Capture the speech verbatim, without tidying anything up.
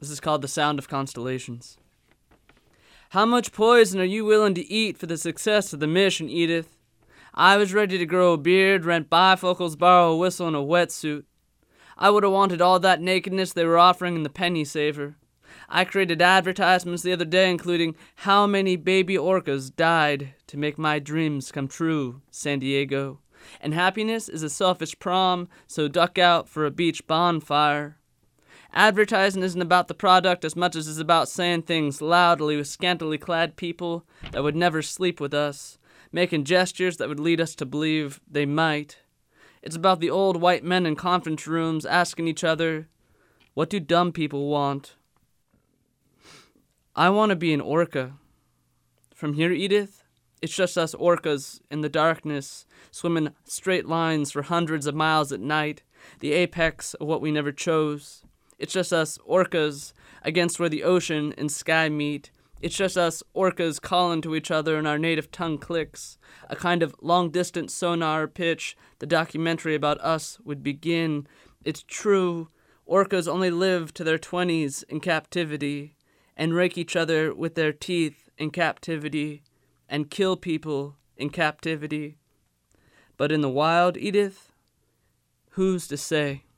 This is called The Sound of Constellations. How much poison are you willing to eat for the success of the mission, Edith? I was ready to grow a beard, rent bifocals, borrow a whistle, and a wetsuit. I would have wanted all that nakedness they were offering in the penny saver. I created advertisements the other day including how many baby orcas died to make my dreams come true, San Diego. And happiness is a selfish prom, so duck out for a beach bonfire. Advertising isn't about the product as much as it's about saying things loudly with scantily clad people that would never sleep with us, making gestures that would lead us to believe they might. It's about the old white men in conference rooms asking each other, what do dumb people want? I want to be an orca. From here, Edith, it's just us orcas in the darkness, swimming straight lines for hundreds of miles at night, the apex of what we never chose. It's just us orcas against where the ocean and sky meet. It's just us orcas calling to each other in our native tongue clicks, a kind of long-distance sonar pitch the documentary about us would begin. It's true, orcas only live to their twenties in captivity, and rake each other with their teeth in captivity, and kill people in captivity. But in the wild, Edith, who's to say?